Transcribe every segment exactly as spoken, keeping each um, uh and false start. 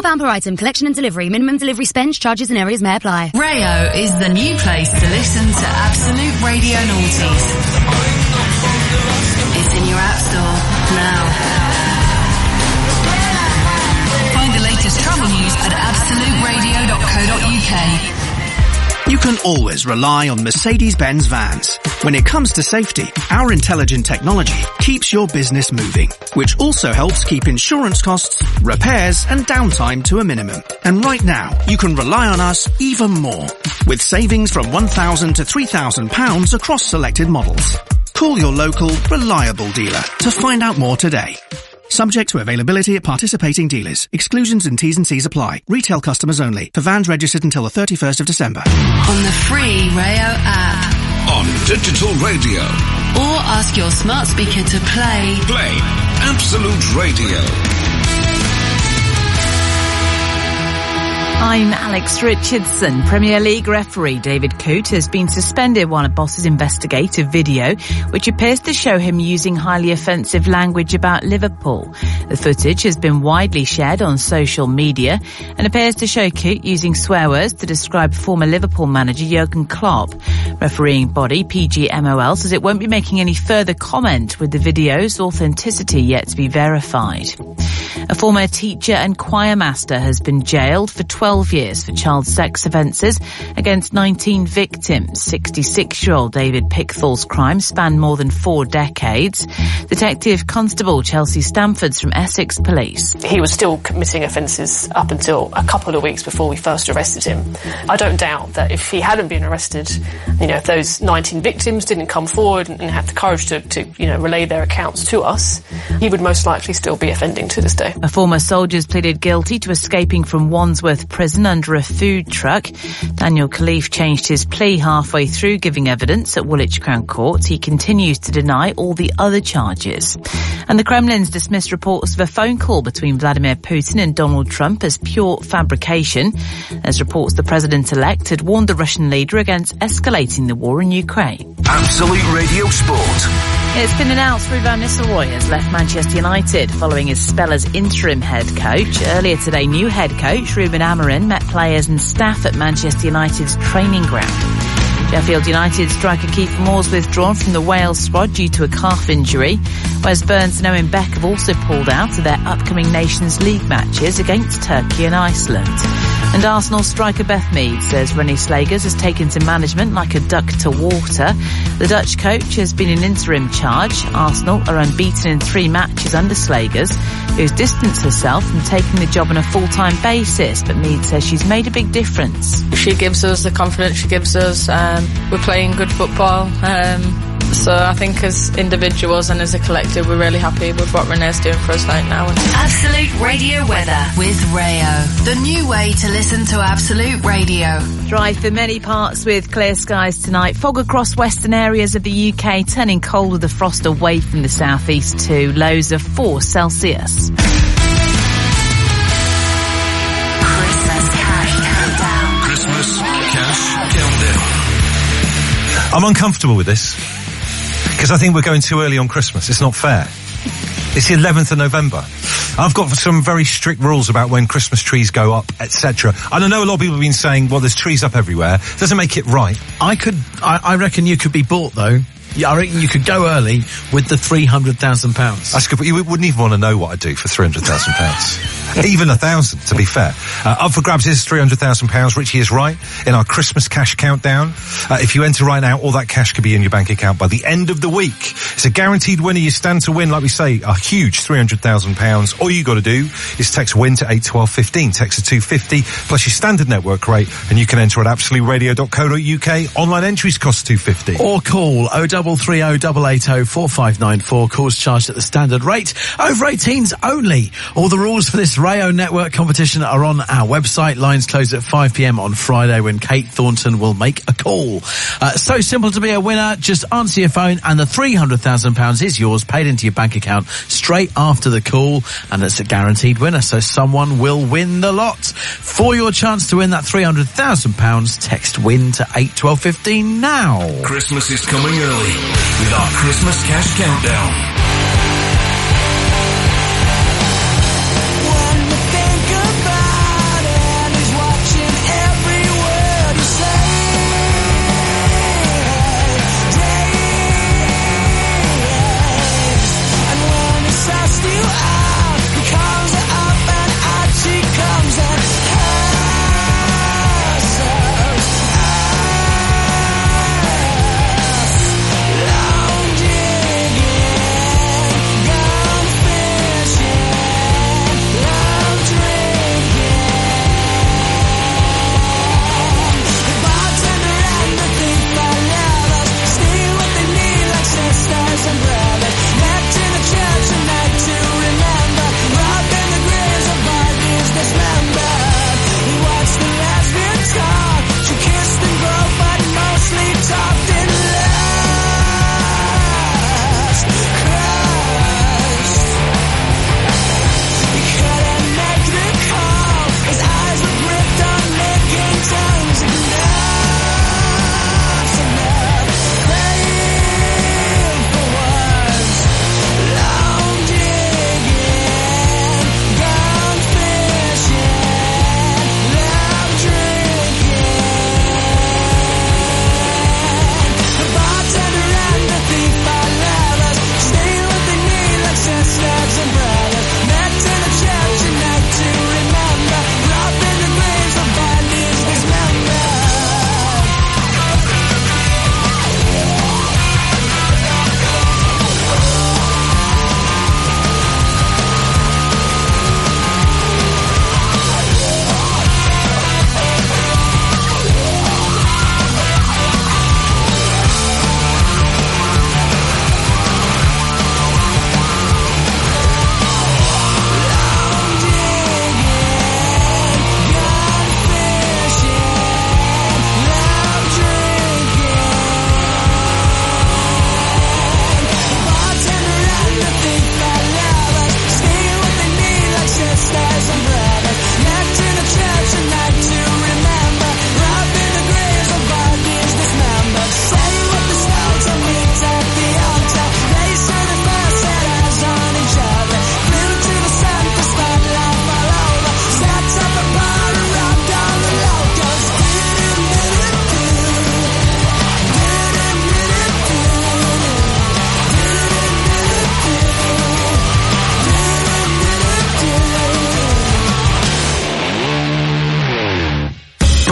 four pounds per item, collection and delivery. Minimum delivery spend, charges and areas may apply. Rayo is the new place to listen to Absolute Radio Noughties. It's in your app store now. Find the latest travel news at absolute radio dot co dot uk. You can always rely on Mercedes-Benz vans. When it comes to safety, our intelligent technology keeps your business moving, which also helps keep insurance costs, repairs and downtime to a minimum. And right now, you can rely on us even more, with savings from one thousand to three thousand pounds across selected models. Call your local, reliable dealer to find out more today. Subject to availability at participating dealers. Exclusions and T's and C's apply. Retail customers only. For vans registered until the thirty-first of December. On the free Rayo app. On digital radio. Or ask your smart speaker to play. Play Absolute Radio. I'm Alex Richardson. Premier League referee David Coote has been suspended while a boss's investigative video, which appears to show him using highly offensive language about Liverpool. The footage has been widely shared on social media and appears to show Coote using swear words to describe former Liverpool manager Jurgen Klopp. Refereeing body P G M O L says it won't be making any further comment, with the video's authenticity yet to be verified. A former teacher and choir master has been jailed for twelve years for child sex offences against nineteen victims. sixty-six-year-old David Pickthall's crime spanned more than four decades. Detective Constable Chelsea Stamfords from Essex Police. He was still committing offences up until a couple of weeks before we first arrested him. I don't doubt that if he hadn't been arrested, you know, if those nineteen victims didn't come forward and had the courage to, to you know, relay their accounts to us, he would most likely still be offending to this day. A former soldier's pleaded guilty to escaping from Wandsworth Prison under a food truck. Daniel Khalif changed his plea halfway through giving evidence at Woolwich Crown Court. He continues to deny all the other charges. And the Kremlin's dismissed reports of a phone call between Vladimir Putin and Donald Trump as pure fabrication. There's reports the president-elect had warned the Russian leader against escalating the war in Ukraine. Absolute Radio Sport. It's been announced Ruud van Nistelrooy has left Manchester United following his spell as interim head coach. Earlier today, new head coach Ruben Amorim met players and staff at Manchester United's training ground. Sheffield United striker Keith Moore's withdrawn from the Wales squad due to a calf injury. Wes Burns and Owen Beck have also pulled out of their upcoming Nations League matches against Turkey and Iceland. And Arsenal striker Beth Mead says René Slagers has taken to management like a duck to water. The Dutch coach has been in interim charge. Arsenal are unbeaten in three matches under Slagers, who's distanced herself from taking the job on a full-time basis, but Mead says she's made a big difference. She gives us the confidence she gives us. Um, we're playing good football. Um, so I think as individuals and as a collective, we're really happy with what René's doing for us right now. Absolute Radio weather with Rayo, the new way to listen to Absolute Radio. Dry for many parts with clear skies tonight. Fog across western areas of the U K, turning cold with the frost away from the southeast too. Lows of four Celsius. Christmas Cash Countdown. I'm uncomfortable with this because I think we're going too early on Christmas. It's not fair. It's the eleventh of November. I've got some very strict rules about when Christmas trees go up, et cetera. And I know a lot of people have been saying, well, there's trees up everywhere. Doesn't make it right. I could, I, I reckon you could be bought though. Yeah, I reckon you could go early with the three hundred thousand pounds. That's good, but you wouldn't even want to know what I'd do for three hundred thousand pounds. Even a thousand, to be fair. Uh, up for grabs is three hundred thousand pounds. Richie is right in our Christmas cash countdown. Uh, if you enter right now, all that cash could be in your bank account by the end of the week. It's a guaranteed winner. You stand to win, like we say, a huge three hundred thousand pounds. All you got to do is text WIN to eight twelve fifteen. Text to two fifty plus your standard network rate, and you can enter at absolute radio dot co dot uk. Online entries cost two fifty. Or call oh double three oh double eight oh four five nine four. Calls charged at the standard rate. Over eighteens only. All the rules for this Rayo Network competition are on our website. Lines close at five p m on Friday when Kate Thornton will make a call. Uh, so simple to be a winner. Just answer your phone and the three hundred thousand pounds is yours, paid into your bank account straight after the call, and it's a guaranteed winner, so someone will win the lot. For your chance to win that three hundred thousand pounds, text WIN to eight twelve fifteen now. Christmas is coming early with our Christmas Cash Countdown. When you think about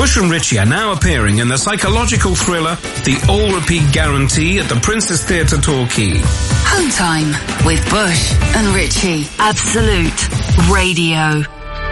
Bush and Ritchie are now appearing in the psychological thriller The All Repeat Guarantee at the Princess Theatre Torquay. Home time with Bush and Ritchie. Absolute Radio.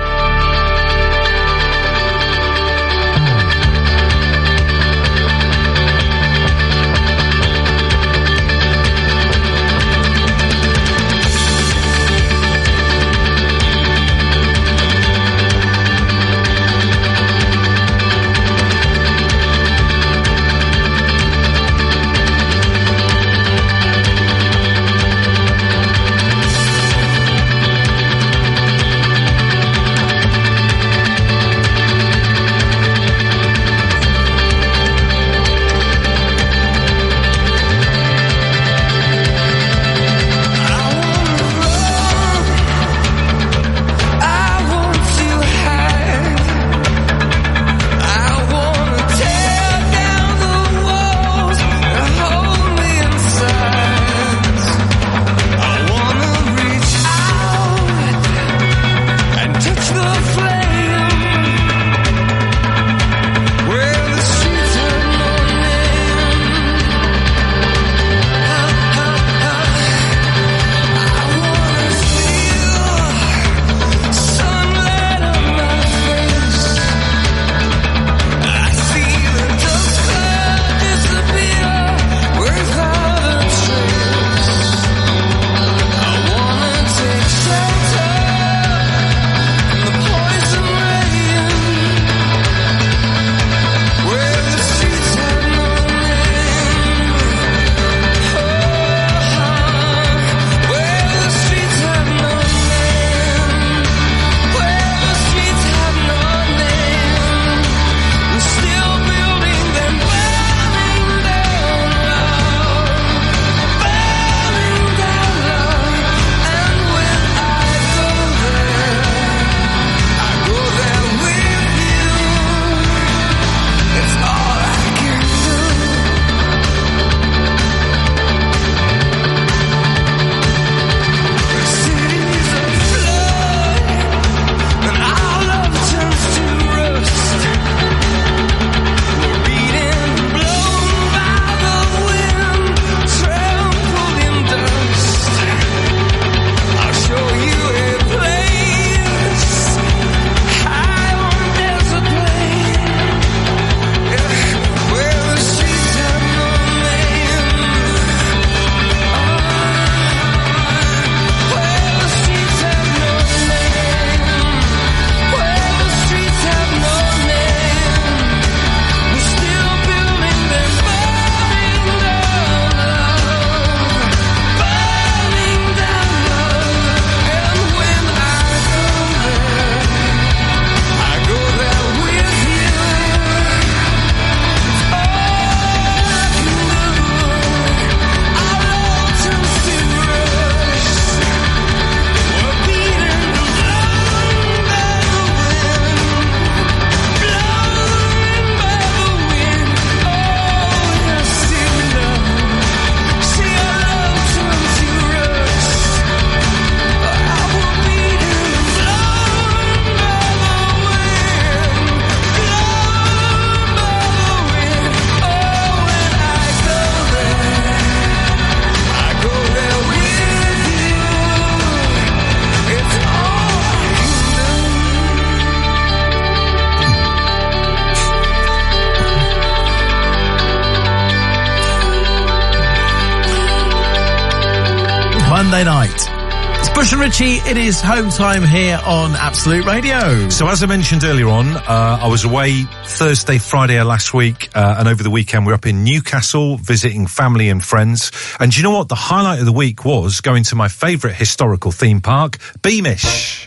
Monday night. It's Bush and Ritchie. It is home time here on Absolute Radio. So as I mentioned earlier on, uh, I was away Thursday, Friday last week, uh, and over the weekend we were up in Newcastle visiting family and friends. And do you know what? The highlight of the week was going to my favourite historical theme park, Beamish.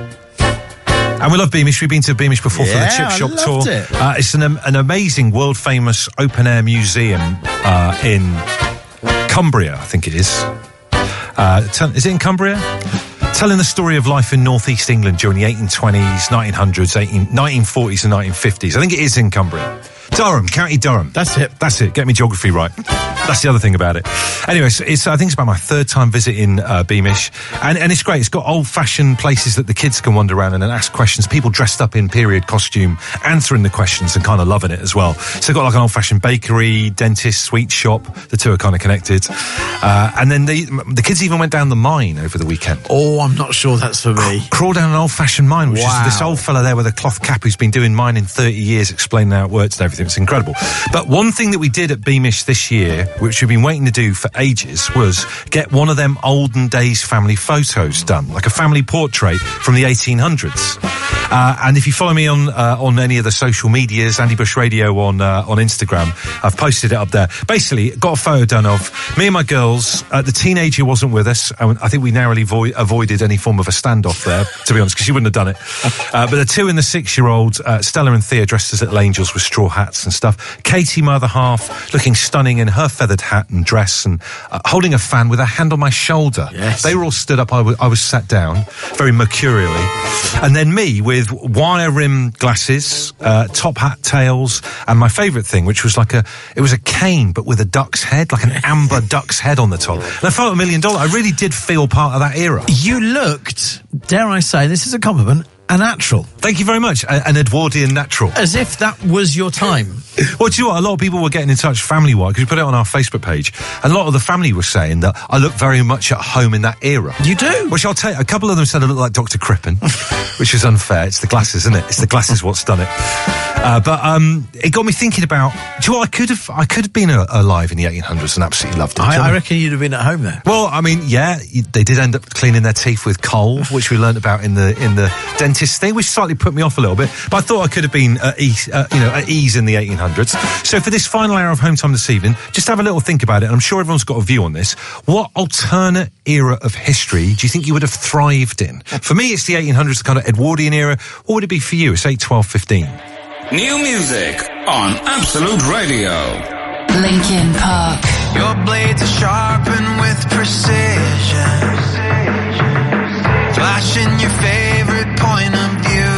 And we love Beamish. We've been to Beamish before yeah, for the Chip Shop I loved tour. It. Uh, it's an, um, an amazing world-famous open-air museum uh, in Cumbria, I think it is. Uh, tell, is it in Cumbria? Telling the story of life in northeast England during the eighteen twenties, nineteen hundreds, eighteen, nineteen forties and nineteen fifties. I think it is in Cumbria. Durham, County Durham. That's it. That's it. Get me geography right. That's the other thing about it. Anyway, it's, it's I think it's about my third time visiting uh, Beamish, and, and it's great. It's got old-fashioned places that the kids can wander around and then ask questions. People dressed up in period costume, answering the questions and kind of loving it as well. So they've got like an old-fashioned bakery, dentist, sweet shop. The two are kind of connected. Uh, and then the the kids even went down the mine over the weekend. Oh, I'm not sure that's for me. C- crawl down an old-fashioned mine, which Wow. is this old fella there with a cloth cap who's been doing mining thirty years, explaining how it works and everything. It's incredible. But one thing that we did at Beamish this year, which we've been waiting to do for ages, was get one of them olden days family photos done, like a family portrait from the eighteen hundreds. Uh, and if you follow me on uh, on any of the social medias, Andy Bush Radio on uh, on Instagram, I've posted it up there. Basically, got a photo done of me and my girls. Uh, the teenager wasn't with us. I think we narrowly vo- avoided any form of a standoff there, to be honest, because she wouldn't have done it. Uh, but the two and the six-year-old, uh, Stella and Thea, dressed as little angels with straw hats and stuff. Katie, my other half, looking stunning in her feathered hat and dress and uh, holding a fan with her hand on my shoulder. Yes. They were all stood up. I, w- I was sat down, very mercurially. And then me with wire rim glasses, uh, top hat tails, and my favourite thing, which was like a, it was a cane, but with a duck's head, like an amber duck's head on the top. And I felt a million dollars. I really did feel part of that era. You looked, dare I say, this is a compliment, a natural. Thank you very much. A- an Edwardian natural. As if that was your time. Well, do you know what? A lot of people were getting in touch family-wise, because we put it on our Facebook page, and a lot of the family were saying that I look very much at home in that era. You do? Which I'll tell you, a couple of them said I look like Doctor Crippen, which is unfair. It's the glasses, isn't it? It's the glasses what's done it. Uh, but um, it got me thinking about, do you know what? I could have, I could have been a, alive in the eighteen hundreds and absolutely loved it. I, Do you I know? reckon you'd have been at home there. Well, I mean, yeah, they did end up cleaning their teeth with coal, which we learnt about in the in the dentist thing, which slightly put me off a little bit. But I thought I could have been at ease, uh, you know, at ease in the eighteen hundreds. So for this final hour of Home Time this evening, just have a little think about it. And I'm sure everyone's got a view on this. What alternate era of history do you think you would have thrived in? For me, it's the eighteen hundreds, the kind of Edwardian era. What would it be for you? It's eight, twelve, fifteen. New music on Absolute Radio. Linkin Park. Your blades are sharpened with precision, flashing your favorite point of view.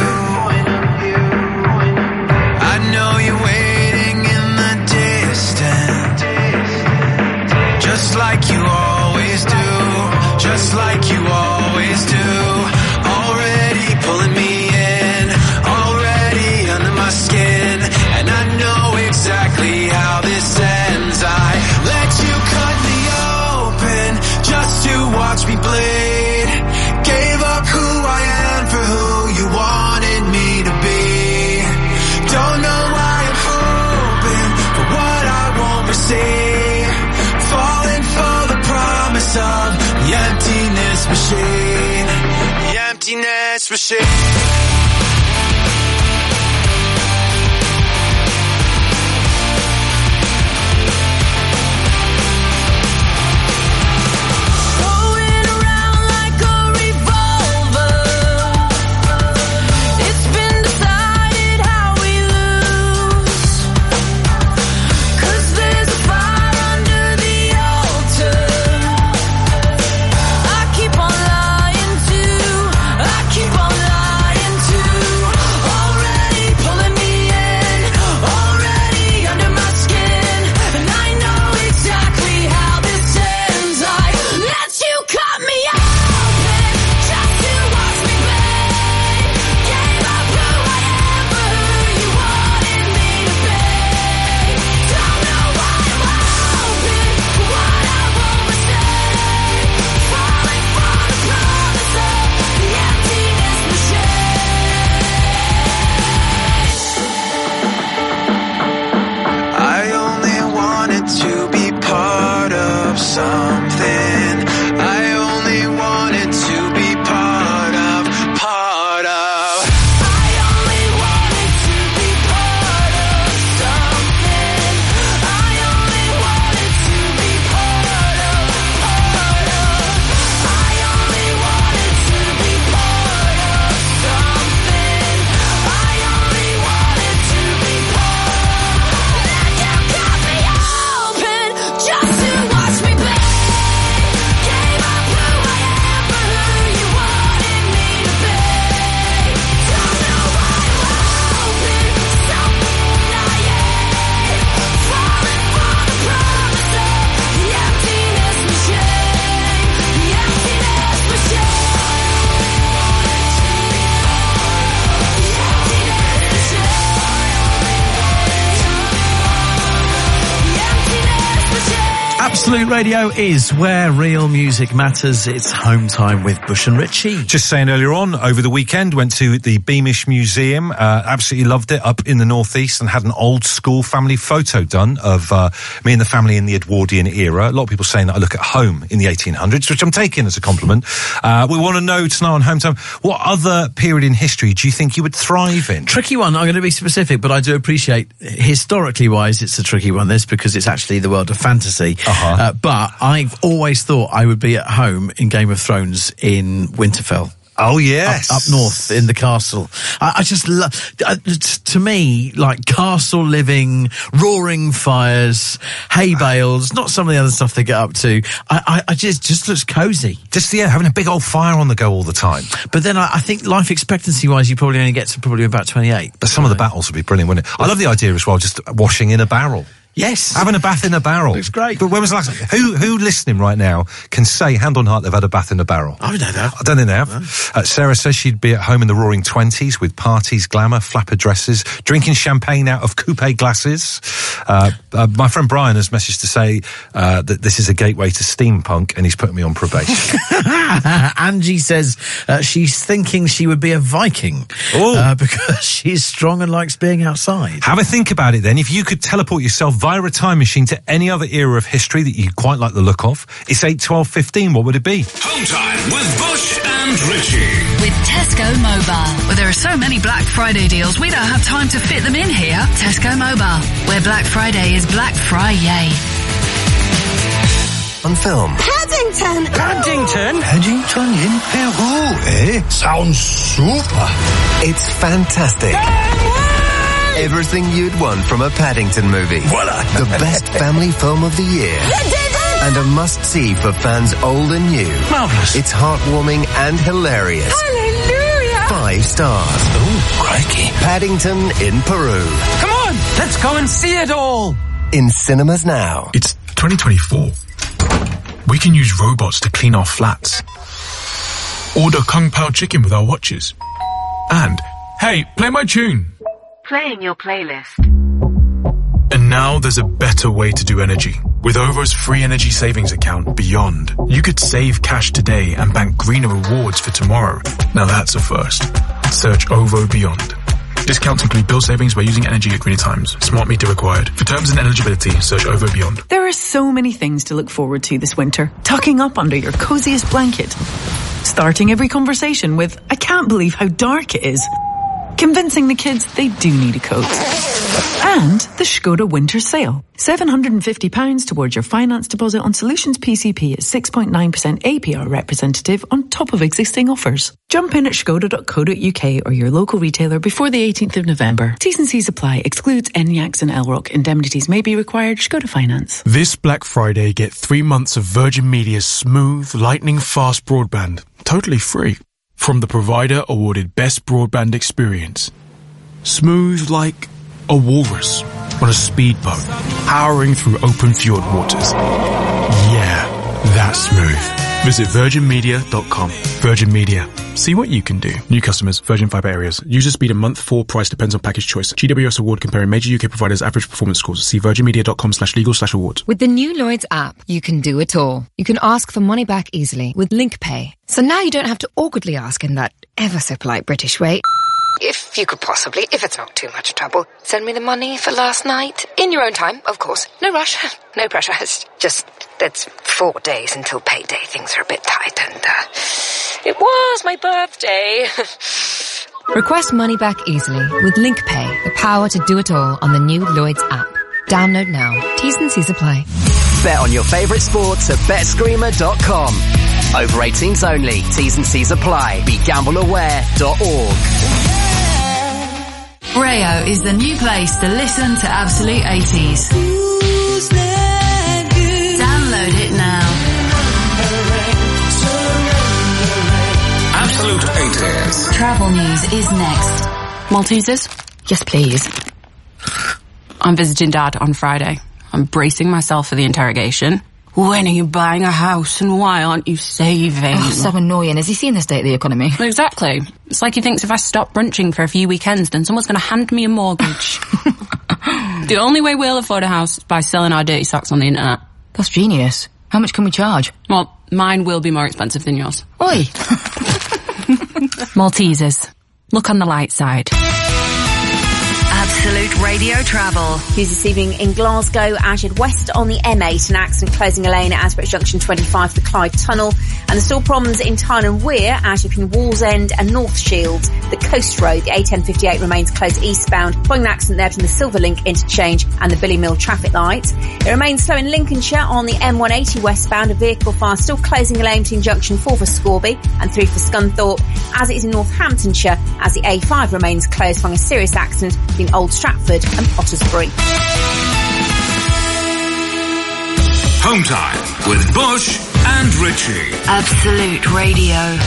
I know you're waiting in the distance, just like you always do, just like you always do. Already pulling me in, already under my skin, and I know exactly how this ends. I let you cut me open just to watch me bleed. Gave up who I am for who you Absolute Radio is where real music matters. It's home time with Bush and Ritchie. Just saying earlier on, over the weekend, went to the Beamish Museum. Uh, absolutely loved it up in the northeast and had an old school family photo done of uh, me and the family in the Edwardian era. A lot of people saying that I look at home in the eighteen hundreds, which I'm taking as a compliment. Uh, we want to know tonight on Home Time, what other period in history do you think you would thrive in? Tricky one. I'm going to be specific, but I do appreciate, historically wise, it's a tricky one, this, because it's actually the world of fantasy. Uh-huh. Uh, but I've always thought I would be at home in Game of Thrones in Winterfell. Oh, yes. Up, up north in the castle. I, I just love, uh, to me, like castle living, roaring fires, hay bales, not some of the other stuff they get up to. I, I, I just, just looks cosy. Just, yeah, having a big old fire on the go all the time. But then I, I think life expectancy wise, you probably only get to probably about twenty-eight. But some of the battles would be brilliant, wouldn't it? I love the idea as well, just washing in a barrel. Yes. Having a bath in a barrel. Looks great. But when was the last time? Who, who listening right now can say, hand on heart, they've had a bath in a barrel? I don't know. I don't think they have. No. Uh, Sarah says she'd be at home in the roaring twenties with parties, glamour, flapper dresses, drinking champagne out of coupe glasses. Uh, uh, my friend Brian has messaged to say uh, that this is a gateway to steampunk and he's putting me on probation. Angie says uh, she's thinking she would be a Viking uh, because she's strong and likes being outside. Have a think about it then. If you could teleport yourself via a time machine to any other era of history that you quite like the look of, it's eight, twelve, fifteen, what would it be? Home Time with Bush and Ritchie. With Tesco Mobile. Well, there are so many Black Friday deals, we don't have time to fit them in here. Tesco Mobile, where Black Friday is Black Friday. On film. Paddington! Paddington? Paddington in Peru, eh? Sounds super. It's fantastic. Everything you'd want from a Paddington movie. Voila! The best family film of the year. And a must-see for fans old and new. Marvellous. It's heartwarming and hilarious. Hallelujah! Five stars. Ooh, crikey. Paddington in Peru. Come on, let's go and see it all. In cinemas now. It's twenty twenty-four. We can use robots to clean our flats. Order Kung Pao chicken with our watches. And, hey, play my tune. Playing your playlist. And now there's a better way to do energy. With O V O's free energy savings account, Beyond, you could save cash today and bank greener rewards for tomorrow. Now that's a first. Search O V O Beyond. Discounts include bill savings by using energy at greener times. Smart meter required. For terms and eligibility, search O V O Beyond. There are so many things to look forward to this winter. Tucking up under your coziest blanket. Starting every conversation with, I can't believe how dark it is. Convincing the kids they do need a coat. And the Skoda winter sale. seven hundred fifty pounds towards your finance deposit on Solutions P C P at six point nine percent A P R representative on top of existing offers. Jump in at skoda dot co dot uk or your local retailer before the eighteenth of November. T's and C's apply. Excludes N Y A Cs and L R O C. Indemnities may be required. Skoda Finance. This Black Friday, get three months of Virgin Media's smooth, lightning fast broadband. Totally free. From the provider awarded Best Broadband Experience. Smooth like a walrus on a speedboat, powering through open fjord waters. Yeah, that's smooth. Visit virgin media dot com. Virgin Media. See what you can do. New customers, Virgin Fibre areas. User speed and month four price depends on package choice. G W S award comparing major U K providers' average performance scores. See virgin media dot com slash legal slash awards. With the new Lloyds app, you can do it all. You can ask for money back easily with Link Pay. So now you don't have to awkwardly ask in that ever so polite British way. If you could possibly, if it's not too much trouble, send me the money for last night. In your own time, of course. No rush, no pressure. It's just, it's four days until payday. Things are a bit tight and, uh, it was my birthday. Request money back easily with Link Pay, the power to do it all on the new Lloyds app. Download now. T's and C's apply. Bet on your favourite sports at bet screamer dot com. Over eighteens only. T's and C's apply. Be gamble aware dot org. Rayo is the new place to listen to Absolute eighties. Download it now. Absolute eighties. Travel news is next. Maltesers? Yes, please. I'm visiting Dad on Friday. I'm bracing myself for the interrogation. When are you buying a house and why aren't you saving? Oh, so annoying. Has he seen the state of the economy? Exactly. It's like he thinks if I stop brunching for a few weekends, then someone's going to hand me a mortgage. The only way we'll afford a house is by selling our dirty socks on the internet. That's genius. How much can we charge? Well, mine will be more expensive than yours. Oi! Maltesers. Look on the light side. Absolute Radio Travel. News this evening in Glasgow, as head west on the M eight, an accident closing a lane at Asbridge Junction twenty-five for the Clyde Tunnel. And there's still problems in Tyne and Wear, as between Wallsend and North Shields. The Coast Road, the A ten fifty-eight, remains closed eastbound, following an accident there between the Silverlink interchange and the Billy Mill traffic light. It remains slow in Lincolnshire on the M one eighty westbound. A vehicle fire still closing a lane between Junction four for Scorby and three for Scunthorpe, as it is in Northamptonshire, as the A five remains closed following a serious accident between Old Stratford and Pottersbury. Home time with Bush and Richie. Absolute Radio.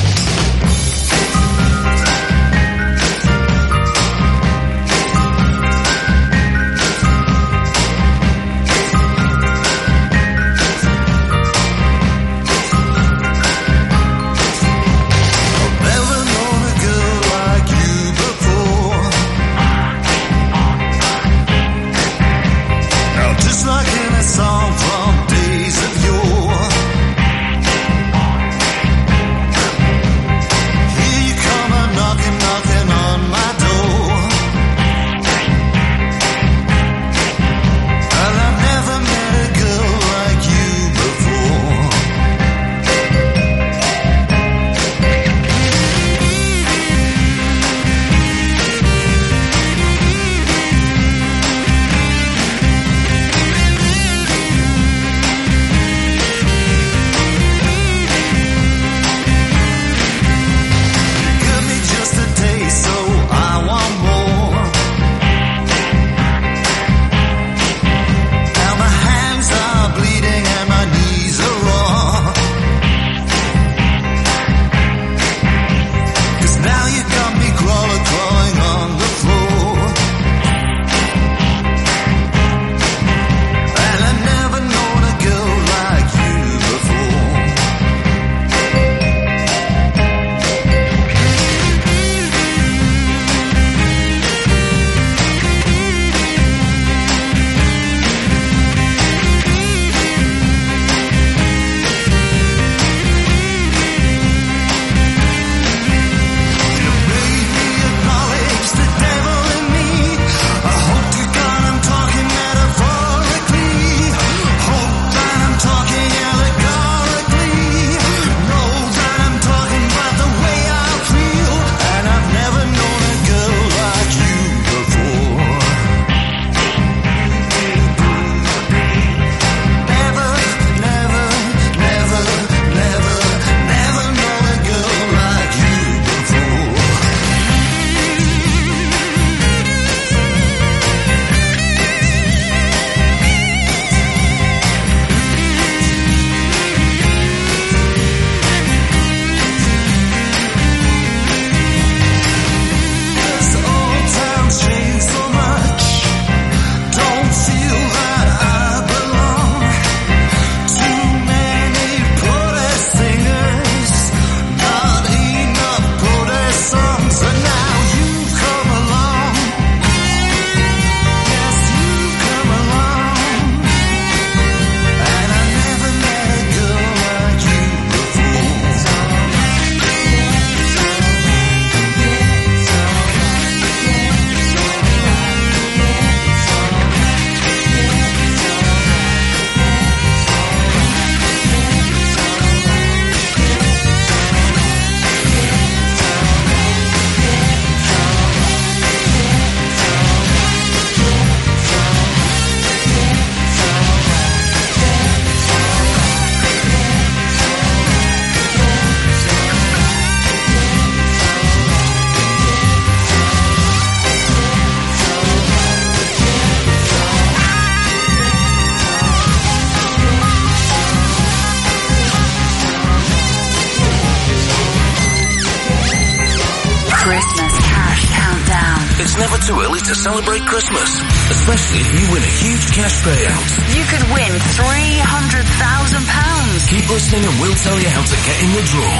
never too early to celebrate Christmas, especially if you win a huge cash payout. You could win three hundred thousand pounds. Keep listening and we'll tell you how to get in the draw.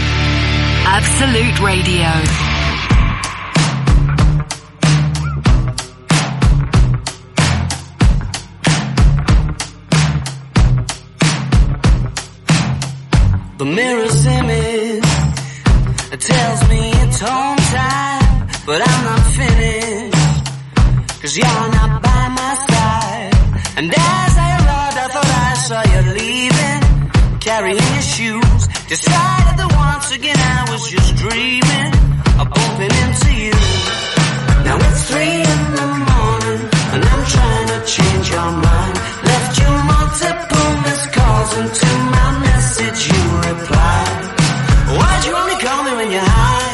Absolute Radio. tongue tied, but I'm not finished. Cause you're not by my side. And as I arrived, I thought I saw you leaving, carrying your shoes. Decided that once again I was just dreaming of bumping into you. Now it's three in the morning, and I'm trying to change your mind. Left you multiple missed calls, and to my message you replied. Why'd you only call me when you're high?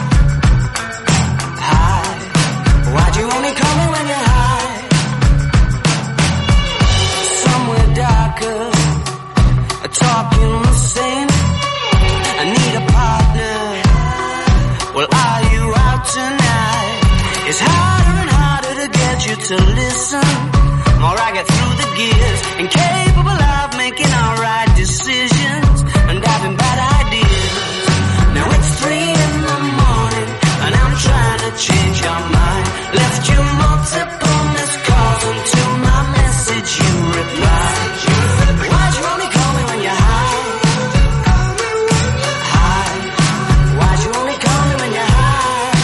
High. Why'd you only call me when you're high? Somewhere darker, talking the same. I need a partner. Well, are you out tonight? It's harder and harder to get you to listen. More I get through the gears, incapable of making alright decisions and having bad ideas. Now it's three in the morning, and I'm trying to change your mind. Left you multiple missed calls, and to my message you replied. Why'd you only call me when you're high? High. Why'd you only call me when you're high?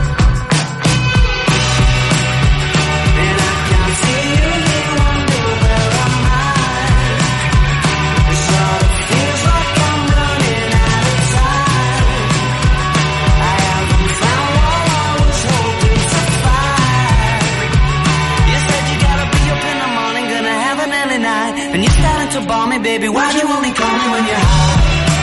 And I can see you wonder where am I? It sort of feels like I'm running out of time. I haven't found what I was hoping to find. You said you gotta be up in the morning, gonna have an early night, and you're starting to bore me, baby. Why'd you only call me when you're high?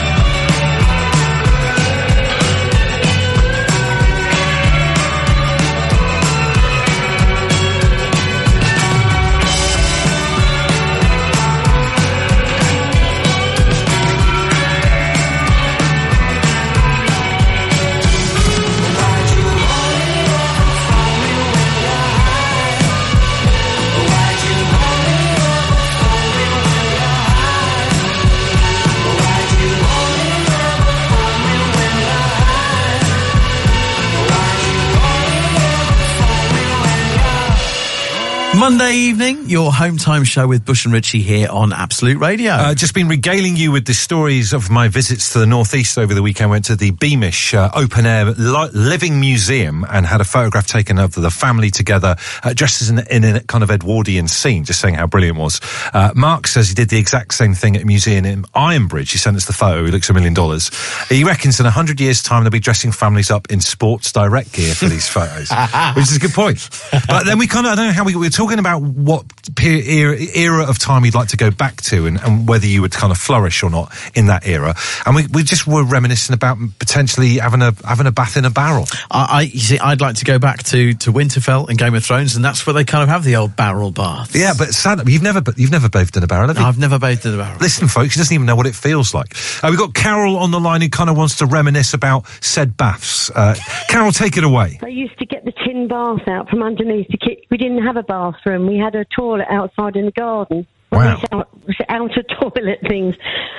Monday evening, your home time show with Bush and Ritchie here on Absolute Radio. Uh, just been regaling you with the stories of my visits to the northeast over the weekend. Went to the Beamish uh, Open Air li- Living Museum and had a photograph taken of the family together, uh, dressed as in, in a kind of Edwardian scene, just saying how brilliant it was. Uh, Mark says he did the exact same thing at a museum in Ironbridge. He sent us the photo. He looks a million dollars. He reckons in a hundred years' time they'll be dressing families up in Sports Direct gear for these photos, which is a good point. But then we kind of, I don't know how we, we were talking about what era, era of time you'd like to go back to, and, and whether you would kind of flourish or not in that era. And we, we just were reminiscing about potentially having a having a bath in a barrel. I, I you see, I'd like to go back to, to Winterfell in Game of Thrones, and that's where they kind of have the old barrel baths. Yeah, but sadly, you've never you've never bathed in a barrel, have you? No, I've never bathed in a barrel. Listen, folks, he doesn't even know what it feels like. Uh, we've got Carol on the line who kind of wants to reminisce about said baths. Uh, Carol, take it away. They used to get the tin bath out from underneath the kitchen. We didn't have a bathroom. We had a toilet outside in the garden. Wow. Out, outer toilet things.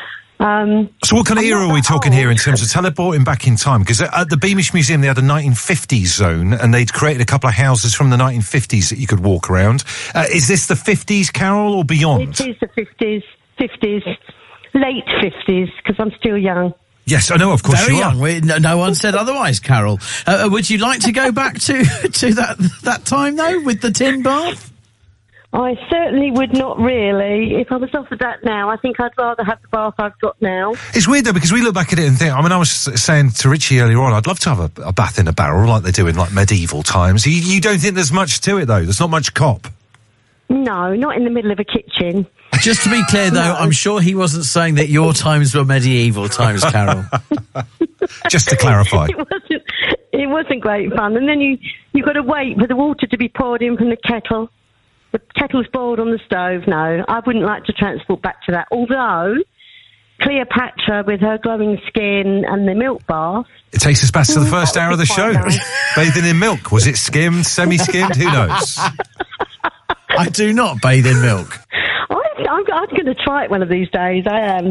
Um, so what kind of I'm era are we talking old. here in terms of teleporting back in time? Because at the Beamish Museum they had a nineteen fifties zone, and they'd created a couple of houses from the nineteen fifties that you could walk around. Uh, is this the fifties, Carol, or beyond? It is the fifties, fifties, late fifties, because I'm still young. Yes, I know, of course Very you young. are. We, no, no one said otherwise, Carol. Uh, would you like to go back to, to that, that time, though, with the tin bath? I certainly would not really. If I was offered that now, I think I'd rather have the bath I've got now. It's weird, though, because we look back at it and think, I mean, I was saying to Richie earlier on, I'd love to have a, a bath in a barrel like they do in, like, medieval times. You, you don't think there's much to it, though? There's not much cop? No, not in the middle of a kitchen. Just to be clear, though, no. I'm sure he wasn't saying that your times were medieval times, Carol. Just to clarify. It wasn't, it wasn't great fun. And then you, you've got to wait for the water to be poured in from the kettle. The kettle's boiled on the stove. No, I wouldn't like to transport back to that. Although, Cleopatra with her glowing skin and the milk bath. It takes us back to the first hour of the show. Nice. Bathing in milk. Was it skimmed, semi-skimmed? Who knows? I do not bathe in milk. I, I'm, I'm going to try it one of these days. I am.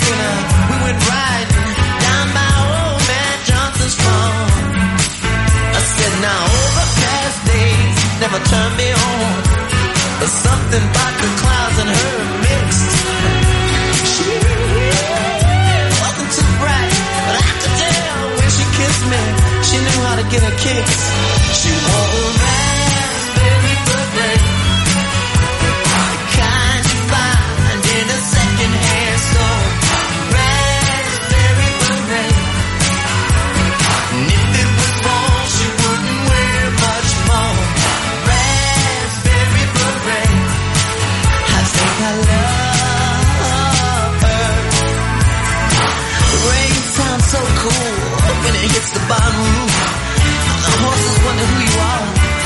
dinner, we went riding down by old man Johnson's farm. I said, now overcast days never turn me on. There's something about the clouds and her mixed. She wasn't too bright, but I could tell when she kissed me, she knew how to get a kiss. She wore a raspberry beret, the kind you find in a second-hand store. Raspberry beret, and if it was warm, she wouldn't wear much more. Raspberry beret, I think I love her. The rain sounds so cool when it hits the barn roof. The horses wonder who you are.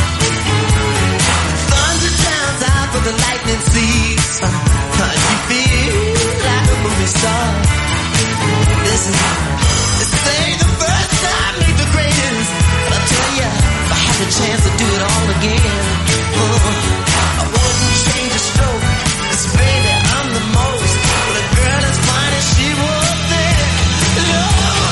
Thunder sounds out for the lightning seeds. You feel like a movie star. Listen, this ain't the first time ain't the greatest, but I tell ya, if I had the chance to do it all again, uh, I wouldn't change a stroke. 'Cause baby, I'm the most. But a girl as fine as she was there, Lord,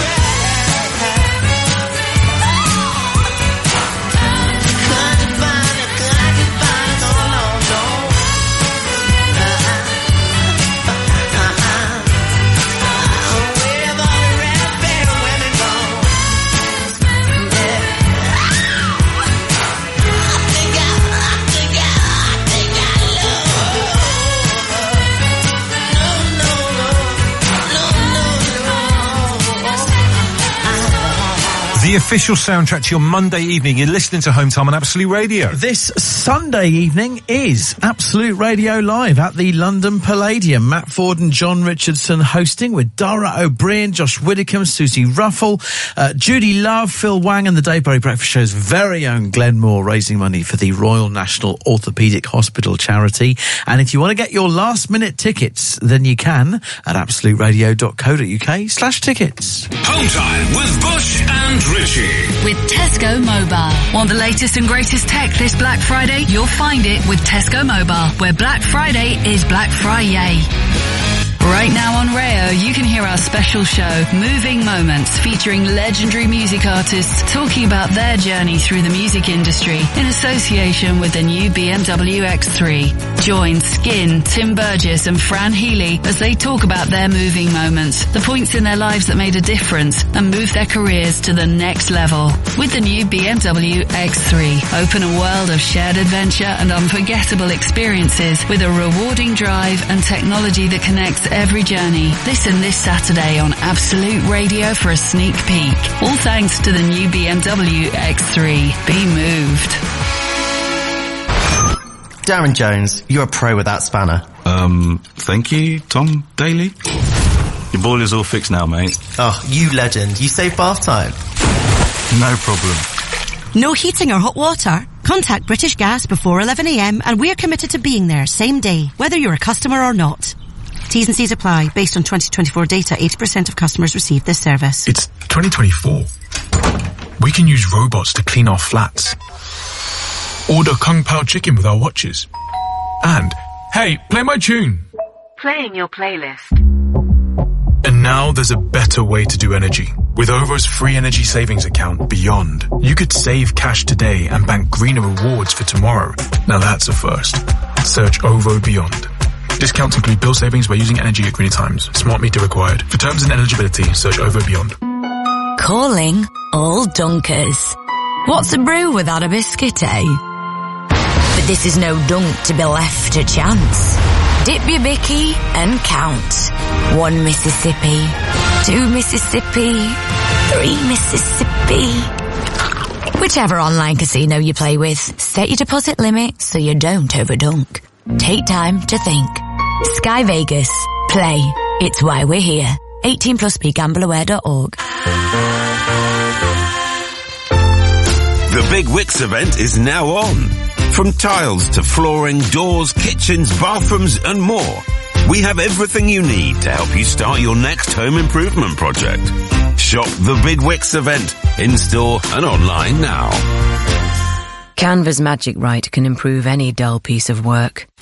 The official soundtrack to your Monday evening. You're listening to Home Time on Absolute Radio. This Sunday evening is Absolute Radio Live at the London Palladium. Matt Ford and John Richardson hosting, with Dara O'Brien, Josh Widdicombe, Susie Ruffle, uh, Judy Love, Phil Wang, and the Daybury Breakfast Show's very own Glenn Moore, raising money for the Royal National Orthopaedic Hospital charity. And if you want to get your last minute tickets, then you can at absolute radio dot co dot uk slash tickets. Home Time with Bush and Richie. With Tesco Mobile. Want the latest and greatest tech this Black Friday? You'll find it with Tesco Mobile, where Black Friday is Black Friday. Right now on Rayo, you can hear our special show, Moving Moments, featuring legendary music artists talking about their journey through the music industry in association with the new B M W X three. Join Skin, Tim Burgess and Fran Healy as they talk about their moving moments, the points in their lives that made a difference and moved their careers to the next level. With the new B M W X three, open a world of shared adventure and unforgettable experiences with a rewarding drive and technology that connects every journey. Listen this Saturday on Absolute Radio for a sneak peek. All thanks to the new B M W X three. Be moved. Darren Jones, you're a pro with that spanner. Um, thank you, Tom Daly. Your boiler's all fixed now, mate. Oh, you legend. You save bath time. No problem. No heating or hot water? Contact British Gas before eleven a m and we're committed to being there same day, whether you're a customer or not. T's and C's apply. Based on twenty twenty-four data, eighty percent of customers receive this service. It's twenty twenty-four. We can use robots to clean our flats. Order Kung Pao chicken with our watches. And, hey, play my tune. Playing your playlist. And now there's a better way to do energy. With O V O's free energy savings account, Beyond, you could save cash today and bank greener rewards for tomorrow. Now that's a first. Search O V O Beyond. Discounts include bill savings by using energy at greener times. Smart meter required. For terms and eligibility, search O V O Beyond. Calling all dunkers. What's a brew without a biscuit, eh? But this is no dunk to be left to chance. Dip your bicky and count. One Mississippi, two Mississippi, three Mississippi. Whichever online casino you play with, set your deposit limit so you don't overdunk. Take time to think. Sky Vegas. Play. It's why we're here. eighteen plus, be gamble aware dot org. The Big Wicks event is now on. From tiles to flooring, doors, kitchens, bathrooms and more. We have everything you need to help you start your next home improvement project. Shop the Big Wicks event in store and online now. Canva's Magic Write can improve any dull piece of work.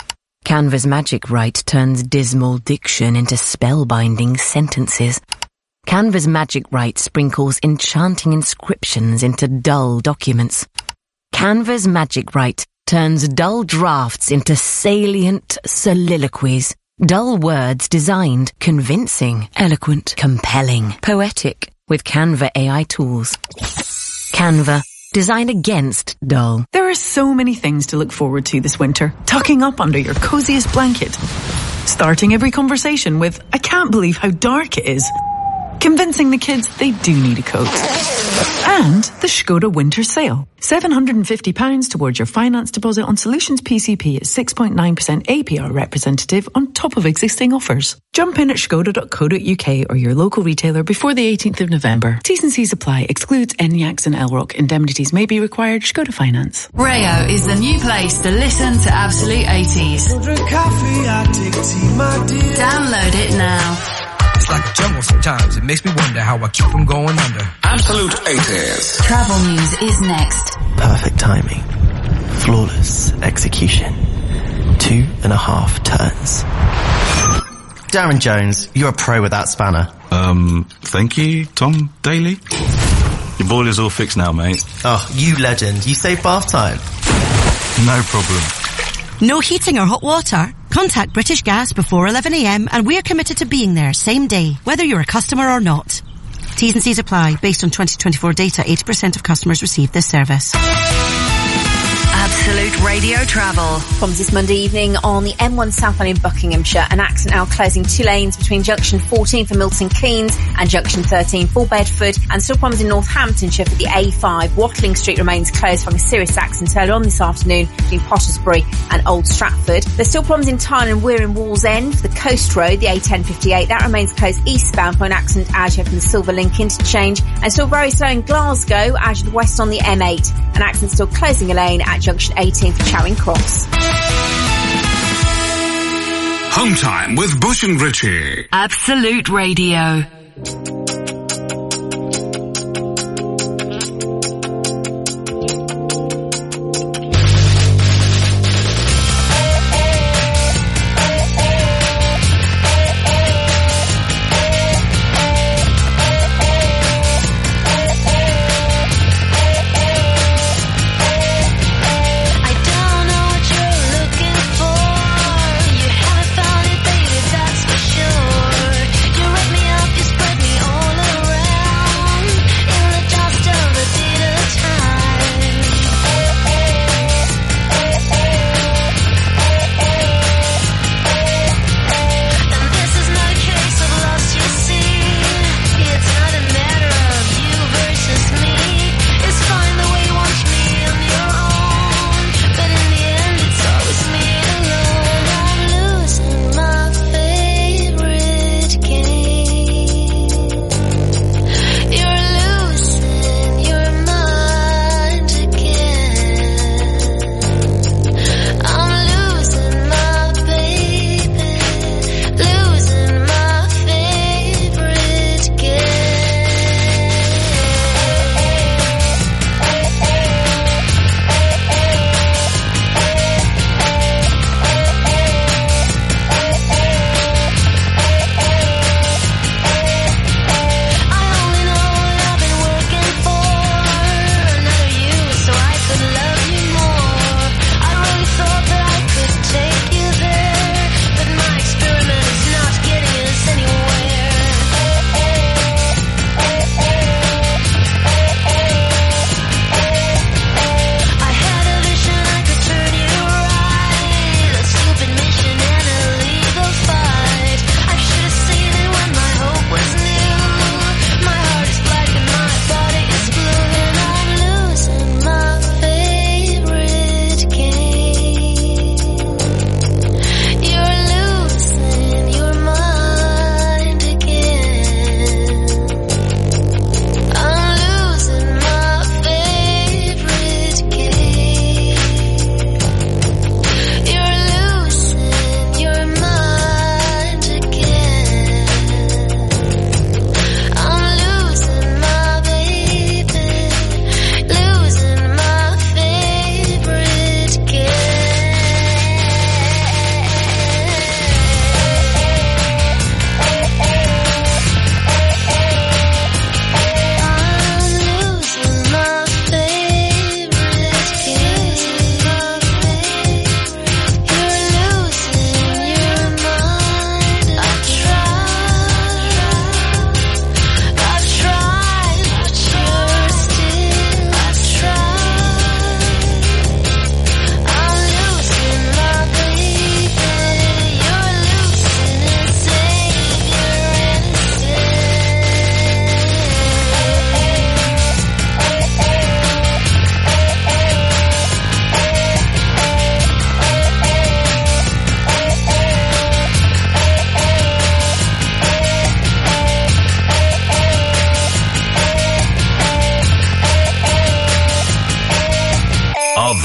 Canva's Magic Write turns dismal diction into spellbinding sentences. Canva's Magic Write sprinkles enchanting inscriptions into dull documents. Canva's Magic Write turns dull drafts into salient soliloquies. Dull words designed, convincing, eloquent, compelling, poetic, with Canva A I tools. Canva, designed against dull. There are so many things to look forward to this winter. Tucking up under your coziest blanket. Starting every conversation with, I can't believe how dark it is. Convincing the kids they do need a coat. And the Skoda winter sale. seven hundred fifty pounds towards your finance deposit on Solutions P C P at six point nine percent A P R representative on top of existing offers. Jump in at skoda dot co dot uk or your local retailer before the eighteenth of November. T's and C's apply. Excludes N Y A Cs and L ROC. Indemnities may be required. Skoda Finance. Rayo is the new place to listen to Absolute eighties. Don't drink coffee, I take tea, my dear. Download it now. It's like a jungle sometimes. It makes me wonder how I keep from going under. Absolute eighties. Travel news is next. Perfect timing. Flawless execution. Two and a half turns. Darren Jones, you're a pro with that spanner. Um, thank you, Tom Daly. Your boiler's all fixed now, mate. Oh, you legend. You save bath time. No problem. No heating or hot water? Contact British Gas before eleven a m and we're committed to being there same day, whether you're a customer or not. T's and C's apply. Based on twenty twenty-four data, eighty percent of customers receive this service. Absolute Radio Travel. Problems this Monday evening on the M one southbound in Buckinghamshire. An accident now closing two lanes between junction fourteen for Milton Keynes and junction thirteen for Bedford. And still problems in Northamptonshire for the A five. Watling Street remains closed following a serious accident earlier on this afternoon between Pottersbury and Old Stratford. There's still problems in Tyne and Weir in Wallsend for the Coast Road, the A ten fifty-eight. That remains closed eastbound for an accident as you from the Silver Link interchange. And still very slow in Glasgow as you west on the M eight. An accident still closing a lane at junction eighteen for Charing Cross. Home time with Bush and Ritchie. Absolute Radio. You haven't found it, baby, that's for sure. You wrap me up, you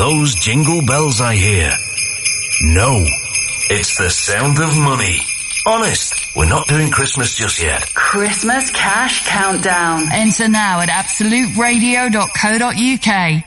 those jingle bells I hear? No, it's the sound of money. Honest, we're not doing Christmas just yet. Christmas Cash Countdown. Enter now at absolute radio dot co dot uk.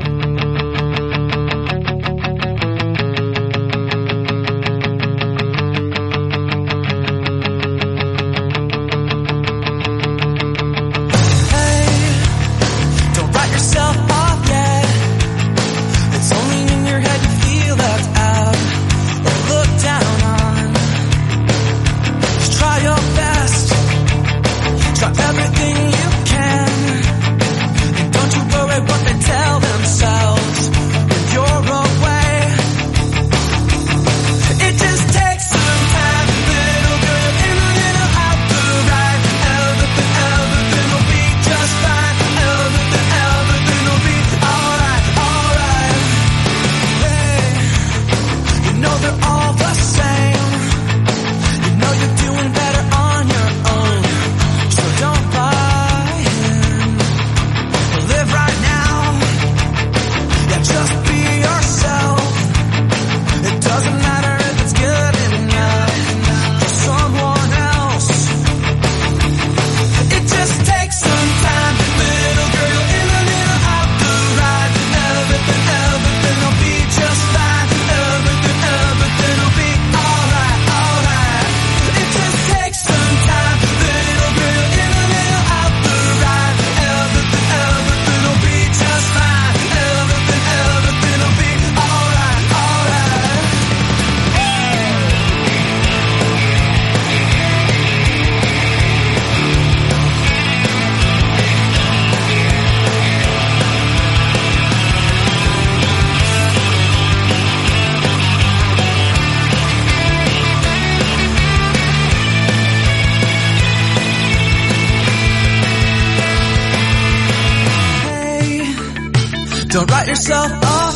Don't write yourself off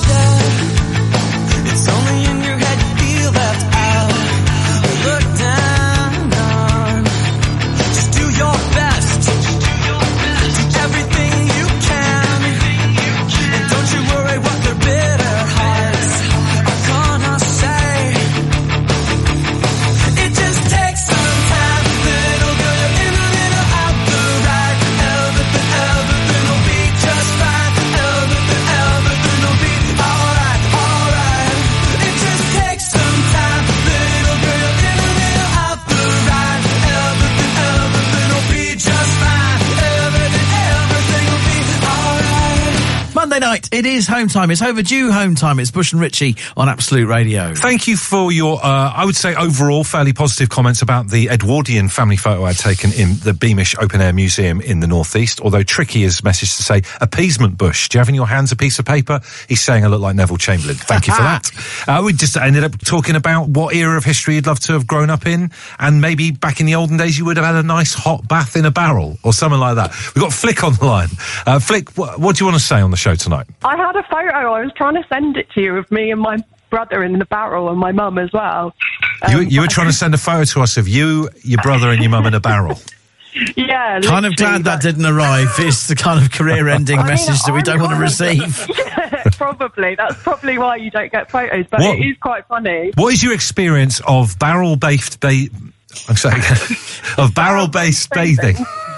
yet. It's only in your head you feel left out or looked down on. Just do your best. Do everything you can. And don't you worry what their bitter hearts are gonna say. It just takes some time, little girl. You're in a little out the right. Everything, everything will be just fine. Monday night, it is home time. It's overdue home time. It's Bush and Ritchie on Absolute Radio. Thank you for your, uh, I would say overall, fairly positive comments about the Edwardian family photo I'd taken in the Beamish Open Air Museum in the Northeast. Although Tricky has messaged to say, appeasement bush. Do you have in your hands a piece of paper? He's saying I look like Neville Chamberlain. Thank you for that. Uh, we just ended up talking about what era of history you'd love to have grown up in. And maybe back in the olden days you would have had a nice hot bath in a barrel or something like that. We've got Flick on the line. Uh, Flick, wh- what do you want to say on the show tonight? I had a photo. I was trying to send it to you of me and my brother in the barrel and my mum as well. Um, you, you were trying to send a photo to us of you, your brother and your mum in a barrel. Yeah. Kind of glad that didn't arrive. It's the kind of career-ending message mean, that we I'm don't want to receive. Yeah, probably. That's probably why you don't get photos, but what, it is quite funny. What is your experience of barrel-based ba- I'm sorry, of barrel-based bathing?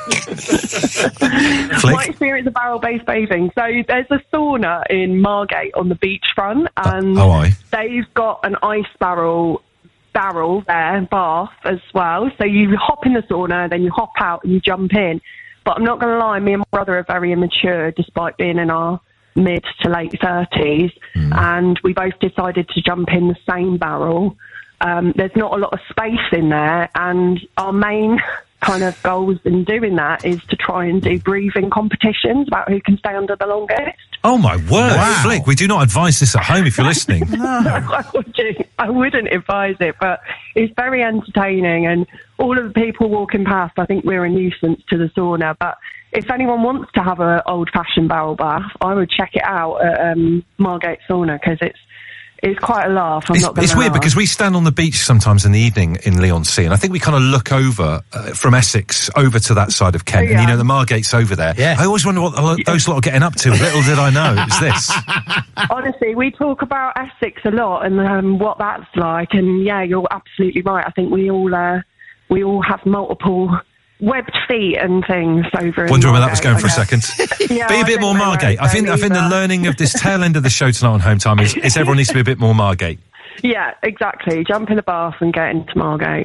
My experience of barrel-based bathing. So there's a sauna in Margate on the beachfront, and uh, oh, aye. they've got an ice barrel barrel there, bath as well. So you hop in the sauna, then you hop out and you jump in. But I'm not going to lie, me and my brother are very immature, despite being in our mid to late thirties, mm. and we both decided to jump in the same barrel. Um, there's not a lot of space in there, and our main kind of goals in doing that is to try and do breathing competitions about who can stay under the longest. Oh my word, wow. Flick, we do not advise this at home if you're listening. No, I wouldn't, I wouldn't advise it, but it's very entertaining, and all of the people walking past, I think we're a nuisance to the sauna, but if anyone wants to have an old-fashioned barrel bath, I would check it out at um, Margate Sauna, because it's it's quite a laugh. I'm It's, not going it's to weird lie. because we stand on the beach sometimes in the evening in Leigh-on-Sea, and I think we kind of look over uh, from Essex over to that side of Kent, and Yeah. you know the Margate's over there. Yeah. I always wonder what the, lo- those lot are getting up to. Little did I know it was this. Honestly, we talk about Essex a lot and um, what that's like, and yeah, you're absolutely right. I think we all uh, we all have multiple webbed feet and things over. in Wondering where that was going Margate, for a I guess. second. Yeah, Be I a bit don't more know where Margate. it's I think I going think the either. learning of this tail end of the show tonight on Home Time is, is everyone needs to be a bit more Margate. Yeah, exactly. Jump in the bath and get into Margate.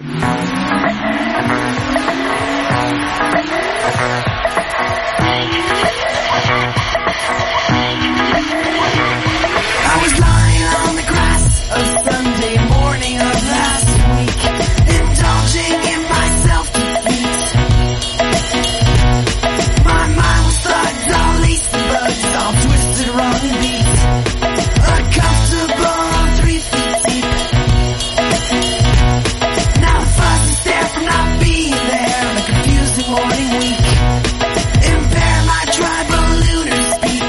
I was lying on the grass of Sunday morning of last week, indulging in my self-defeat. My mind was thugged, all lace and bugs, all twisted, wrong and beat. Uncomfortable, three feet deep. Now the fuss is there from not being there on a confusing morning week. Impair my tribal lunar speak.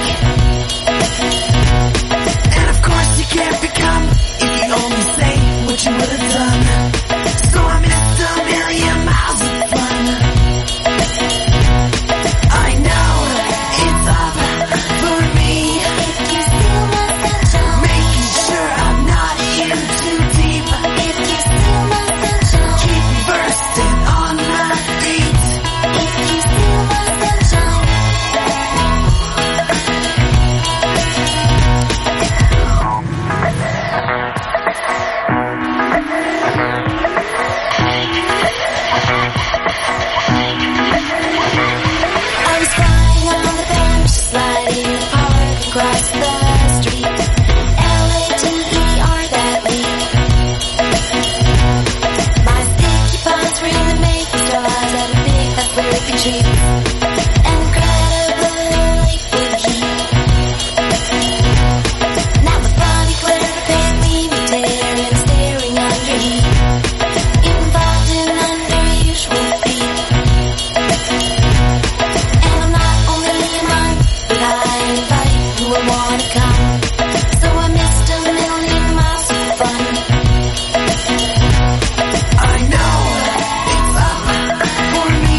And of course you can't become if you only say what you would have done. So I missed a million miles of fun. I know it's up for me, making sure I'm not in too deep. Keep bursting on my feet. I was lying on the bench, sliding in the park across the street. L A T E R that week. My sticky palms were in the maple straws at a big blackberry tree. And incredible liquid heat. Now the body glare of a pale gleaming tear and staring under heat. Involved in unusual feet. And I'm not only a monk, but I invite who will wanna come. So I missed a million miles of fun. I know it's up for me,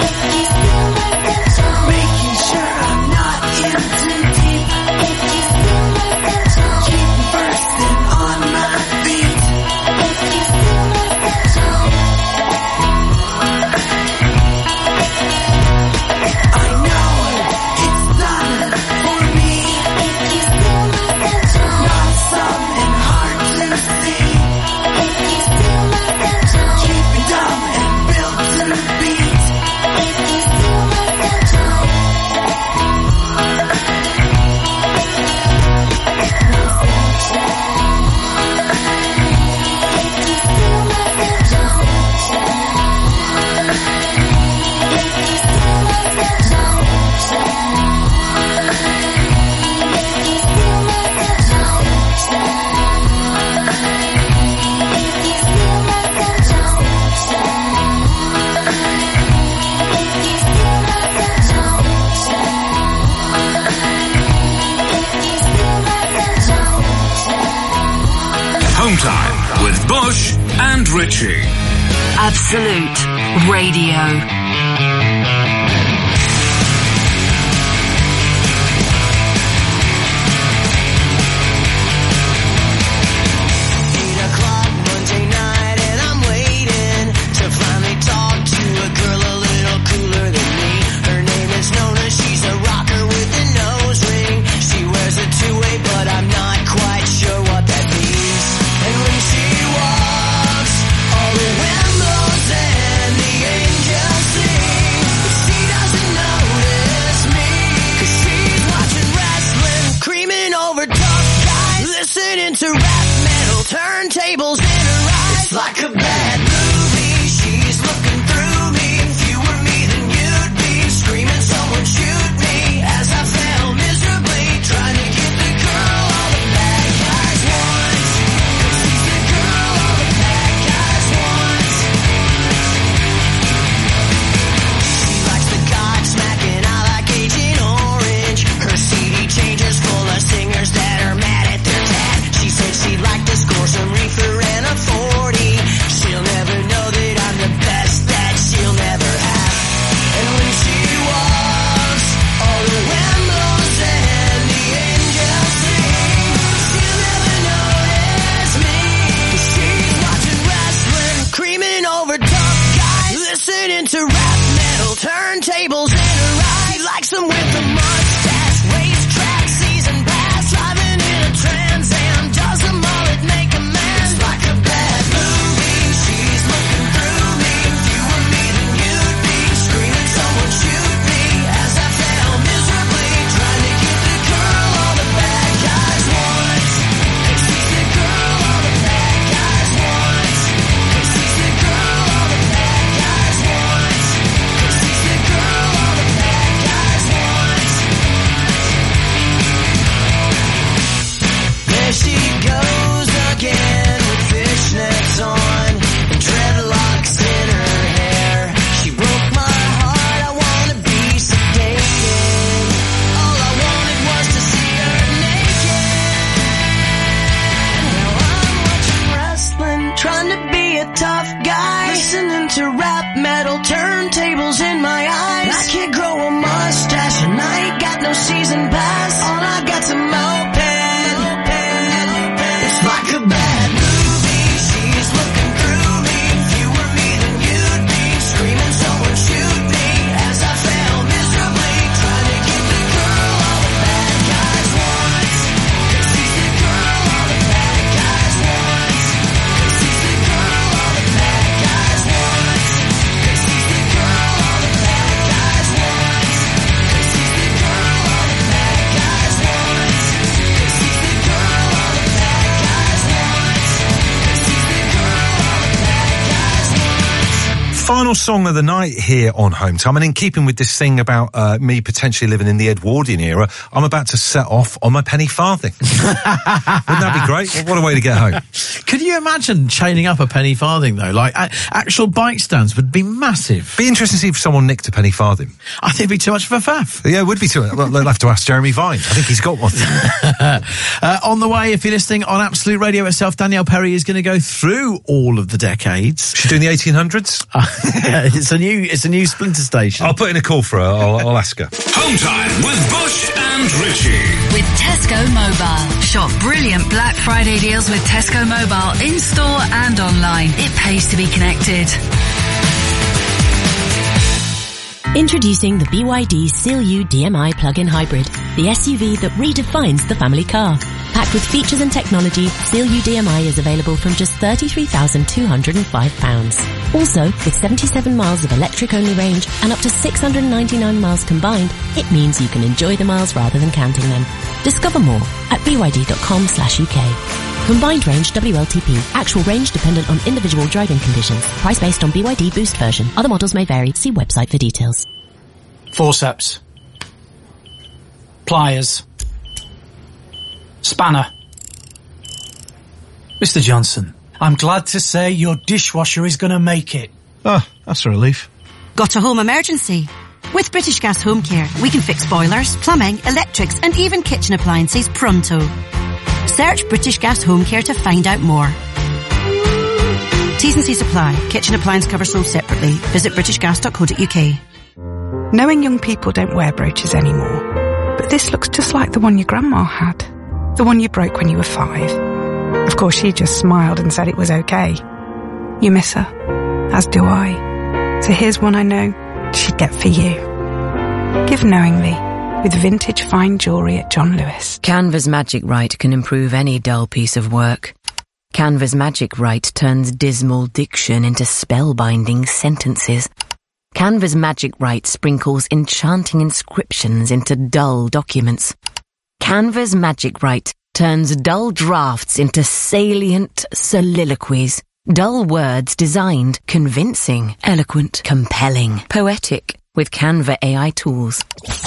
making sure I'm not in too deep. Keep bursting on my feet. I know it's done for me. Not something hard to see. Keep dumb and built to beat. Home Time with Bush and Richie. Absolute Radio. Eight o'clock Monday night and I'm waiting to finally talk to a girl a little cooler than me. Her name is Nona, she's a rocker with a nose ring. She wears a two-way but I'm not quite sure what that means. And when she walks, all the wind blows and the angels sing. But she doesn't notice me, 'cause she's watching wrestling, creaming over tough guys, listening to rap metal, turntables in her eyes. It's like a bad movie, she's looking through me. If you were me, then you'd be screaming, someone shoot me, as I fell miserably, trying to get the girl all the bad guys want. 'Cause she's the girl all the bad guys want. She likes the Godsmack and I like Agent Orange. Her C D changes full of singers that are mad at their dad. She said she to rap metal, turntables in my eyes. I can't grow a mustache and I ain't got no season pass. All I got's a moped. It's like a bad movie. She's looking through me. If you were me, then you'd be screaming, someone shoot me. As I fail miserably, trying to get the girl all the bad guys want. 'Cause she's the girl all the bad guys want. 'Cause she's the girl all the bad guys want. 'Cause she's the girl all the bad guys want. 'Cause she's the girl all the bad guys want. 'Cause she's the girl all the bad guys want. 'Cause she's the girl all the bad guys want. Final song of the night here on Home Time, and in keeping with this thing about uh, me potentially living in the Edwardian era, I'm about to set off on my penny farthing. Wouldn't that be great? What a way to get home. Could you imagine chaining up a penny farthing, though? Like, a- actual bike stands would be massive. Be interesting to see if someone nicked a penny farthing. I think it'd be too much of a faff. Yeah, it would be too much. Well, they'll have to ask Jeremy Vine. I think he's got one. uh, on the way, if you're listening on Absolute Radio itself, Danielle Perry is going to go through all of the decades. She's doing the eighteen hundreds? it's a new it's a new splinter station. I'll put in a call for her. I'll, I'll ask her. Home Time with Bush and Richie. With Tesco Mobile. Shop brilliant Black Friday deals with Tesco Mobile in-store and online. It pays to be connected. Introducing the B Y D Seal U D M I plug-in hybrid, the S U V that redefines the family car. Packed with features and technology, Seal U D M I is available from just thirty-three thousand two hundred five pounds. Also, with seventy-seven miles of electric-only range and up to six hundred ninety-nine miles combined, it means you can enjoy the miles rather than counting them. Discover more at b y d dot com slash u k. Combined range W L T P. Actual range dependent on individual driving conditions. Price based on B Y D Boost version. Other models may vary. See website for details. Forceps. Pliers. Spanner. Mister Johnson, I'm glad to say your dishwasher is going to make it. Oh, that's a relief. Got a home emergency? With British Gas Home Care, we can fix boilers, plumbing, electrics and even kitchen appliances pronto. Search British Gas Home Care to find out more. T's and C's apply. Kitchen appliance cover sold separately. Visit british gas dot co dot u k. Knowing young people don't wear brooches anymore, but this looks just like the one your grandma had. The one you broke when you were five. Of course, she just smiled and said it was okay. You miss her, as do I. So here's one I know she'd get for you. Give knowingly with vintage fine jewellery at John Lewis. Canva's Magic Write can improve any dull piece of work. Canva's Magic Write turns dismal diction into spellbinding sentences. Canva's Magic Write sprinkles enchanting inscriptions into dull documents. Canva's Magic Write turns dull drafts into salient soliloquies. Dull words designed, convincing, eloquent, compelling, poetic, with Canva A I tools.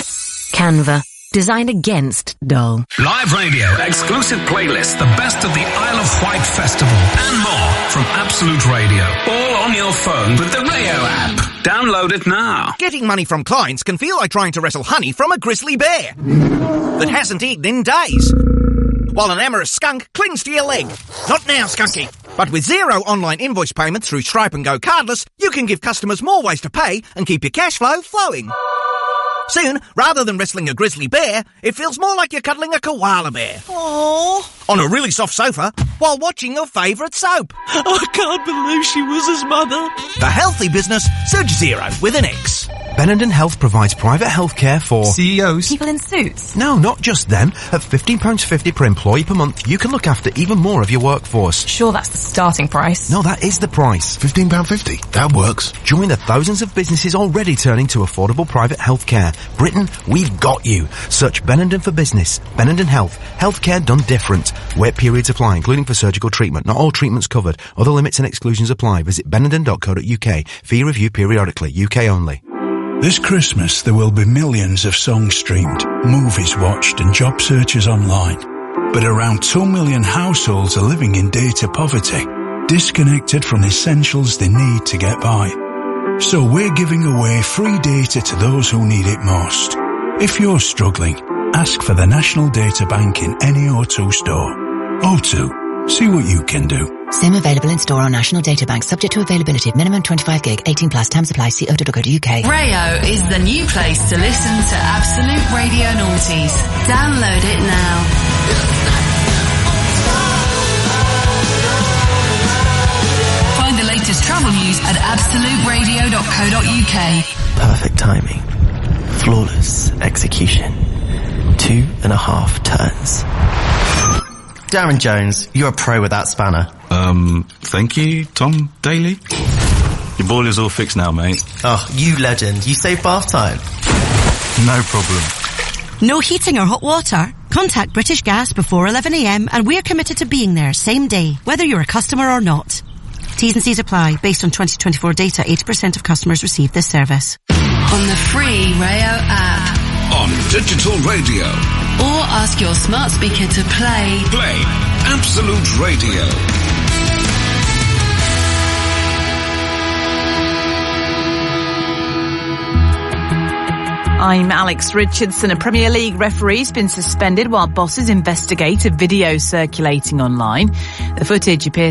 Canva, designed against dull. Live radio, exclusive playlists, the best of the Isle of Wight Festival, and more from Absolute Radio. All on your phone with the Rayo app. Download it now. Getting money from clients can feel like trying to wrestle honey from a grizzly bear that hasn't eaten in days, while an amorous skunk clings to your leg. Not now, Skunky. But with zero online invoice payments through Stripe and Go Cardless, you can give customers more ways to pay and keep your cash flow flowing. Soon, rather than wrestling a grizzly bear, it feels more like you're cuddling a koala bear. Aww. On a really soft sofa, while watching your favourite soap. I can't believe she was his mother. The healthy business, Surge Zero, with an X. Benenden Health provides private health care for C E Os. People in suits? No, not just them. At fifteen pounds fifty per employee per month, you can look after even more of your workforce. Sure, that's the starting price. No, that is the price. fifteen pounds fifty. That works. Join the thousands of businesses already turning to affordable private health care. Britain, we've got you. Search Benenden for business. Benenden Health. Healthcare done different. Wait periods apply, including for surgical treatment. Not all treatments covered. Other limits and exclusions apply. Visit benenden dot co dot u k. Fee review periodically. U K only. This Christmas there will be millions of songs streamed, movies watched and job searches online. But around two million households are living in data poverty, disconnected from essentials they need to get by. So we're giving away free data to those who need it most. If you're struggling, ask for the National Data Bank in any O two store. O two, See what you can do. SIM available in store on National Data Bank, subject to availability. Minimum twenty-five gig, eighteen plus. Terms apply. See o dot co dot uk. Rayo is the new place to listen to Absolute Radio Noughties. Download it now. Find the latest travel news at absolute radio dot co dot uk. Perfect timing. Flawless execution. Two and a half turns. Darren Jones, you're a pro with that spanner. Um, thank you, Tom Daly. Your boiler's all fixed now, mate. Oh, you legend. You save bath time. No problem. No heating or hot water? Contact British Gas before eleven a m and we're committed to being there same day, whether you're a customer or not. T's and C's apply. Based on twenty twenty-four data, eighty percent of customers receive this service. On the free Rayo app. On digital radio. Or ask your smart speaker to play. Play Absolute Radio. I'm Alex Richardson. A Premier League referee's been suspended while bosses investigate a video circulating online. The footage appears